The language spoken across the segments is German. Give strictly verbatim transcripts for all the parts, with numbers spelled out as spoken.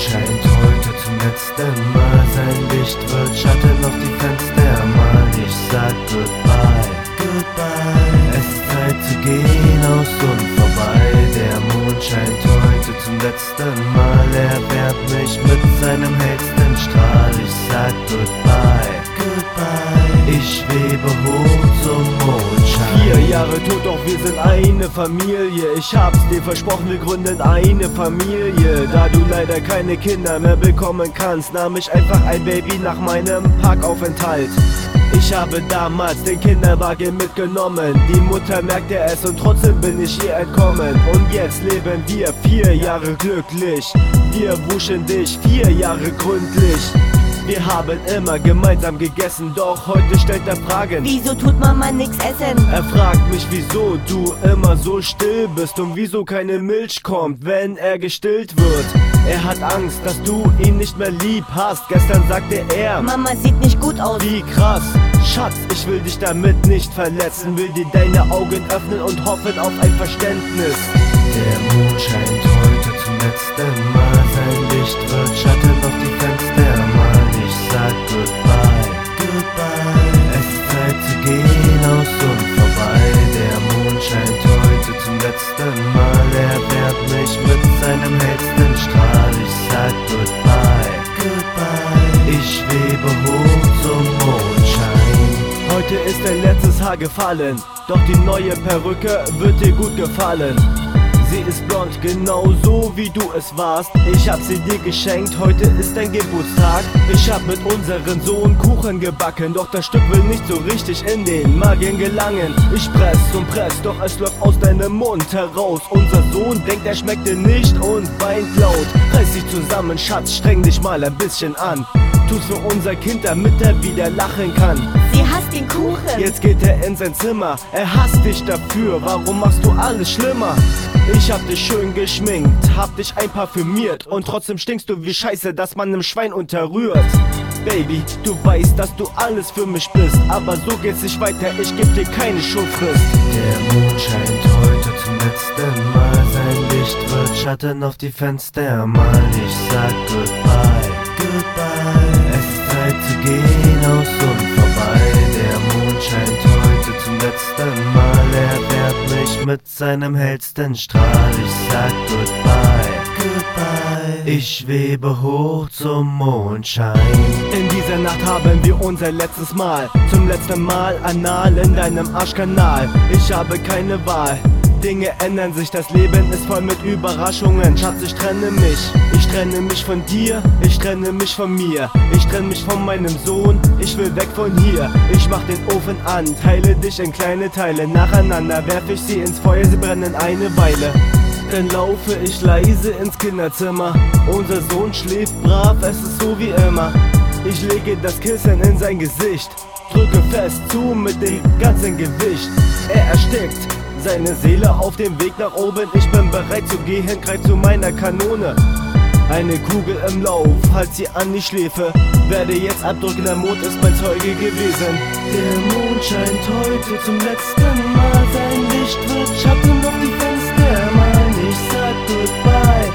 scheint heute zum letzten Mal, sein Licht wird Schatten auf die Fenster malen. Ich sag goodbye, goodbye. Es ist Zeit zu gehen, aus und vorbei. Der Mond scheint heute zum letzten Mal, er wärmt mich mit seinem hellsten Strahl. Ich sag goodbye, goodbye. Ich schwebe hoch zum Mondschein. Vier Jahre tot, doch wir sind eine Familie. Ich hab's dir versprochen, wir gründen eine Familie. Da du leider keine Kinder mehr bekommen kannst, nahm ich einfach ein Baby nach meinem Parkaufenthalt. Ich habe damals den Kinderwagen mitgenommen. Die Mutter merkte es und trotzdem bin ich ihr entkommen. Und jetzt leben wir vier Jahre glücklich. Wir wuschen dich vier Jahre gründlich. Wir haben immer gemeinsam gegessen, doch heute stellt er Fragen. Wieso tut Mama nix essen? Er fragt mich, wieso du immer so still bist und wieso keine Milch kommt, wenn er gestillt wird. Er hat Angst, dass du ihn nicht mehr lieb hast. Gestern sagte er, Mama sieht nicht gut aus. Wie krass, Schatz, ich will dich damit nicht verletzen. Will dir deine Augen öffnen und hoffen auf ein Verständnis. Der Mond scheint heute zum letzten Mal, sein Licht wird Schatten auf die Fenster malen. Ich sag goodbye, goodbye. Es ist Zeit zu gehen, aus und vorbei. Der Mond scheint heute zum letzten Mal, er wärmt mich mit seinem hellsten Strahl. Ich sag goodbye, goodbye. Ich schwebe hoch zum Mondschein. Heute ist dein letztes Haar gefallen, doch die neue Perücke wird dir gut gefallen. Sie ist blond, genauso wie du es warst. Ich hab sie dir geschenkt, heute ist dein Geburtstag. Ich hab mit unserem Sohn Kuchen gebacken, doch das Stück will nicht so richtig in den Magen gelangen. Ich press und press, doch es läuft aus deinem Mund heraus. Unser Sohn denkt, er schmeckte nicht und weint laut. Reiß dich zusammen, Schatz, streng dich mal ein bisschen an. Tu's für unser Kind, damit er wieder lachen kann. Sie hasst den Kuchen. Jetzt geht er in sein Zimmer, er hasst dich dafür. Warum machst du alles schlimmer? Ich hab dich schön geschminkt, hab dich einparfümiert und trotzdem stinkst du wie Scheiße, dass man einem Schwein unterrührt. Baby, du weißt, dass du alles für mich bist, aber so geht's nicht weiter, ich geb dir keine Schulfrist. Der Mond scheint heute zum letzten Mal, sein Licht wird Schatten auf die Fenster malen. Ich sag goodbye, goodbye. Es ist Zeit zu gehen, aus und vorbei. Der Mond scheint heute zum letzten Mal, er wärmt mich mit seinem hellsten Strahl. Ich sag goodbye, goodbye. Ich schwebe hoch zum Mondschein. In dieser Nacht haben wir unser letztes Mal, zum letzten Mal anal in deinem Arschkanal. Ich habe keine Wahl, Dinge ändern sich, das Leben ist voll mit Überraschungen. Schatz, ich trenne mich, ich trenne mich von dir, ich trenne mich von mir. Ich trenne mich von meinem Sohn, ich will weg von hier. Ich mach den Ofen an, teile dich in kleine Teile. Nacheinander werf ich sie ins Feuer, sie brennen eine Weile. Dann laufe ich leise ins Kinderzimmer. Unser Sohn schläft brav, es ist so wie immer. Ich lege das Kissen in sein Gesicht, drücke fest zu mit dem ganzen Gewicht. Er erstickt, seine Seele auf dem Weg nach oben. Ich bin bereit zu gehen, greif zu meiner Kanone. Eine Kugel im Lauf, halt sie an die Schläfe. Werde jetzt abdrücken, der Mond ist mein Zeuge gewesen. Der Mond scheint heute zum letzten Mal, sein Licht wird Schatten auf die Fenster malen. Ich sag goodbye,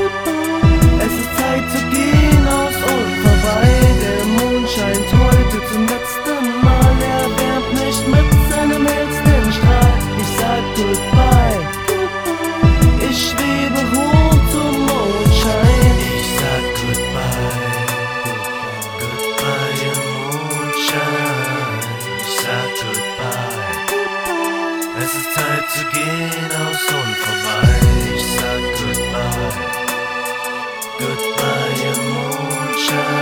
goodbye. Es ist Zeit zu gehen, aus und vorbei. Der Mond scheint heute zum letzten Mal, er wärmt mich mit seinem hellsten Strahl. Ich sag goodbye, goodbye. Ich schwebe hoch zum Mondschein. Ich sag goodbye, goodbye im Mondschein. Ich sag goodbye, goodbye. Es ist Zeit zu gehen, aus und vorbei. Ich sag goodbye, goodbye im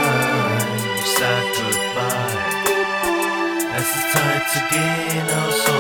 Mondschein. Ich sag goodbye, goodbye. Es ist Zeit zu gehen, aus und vorbei.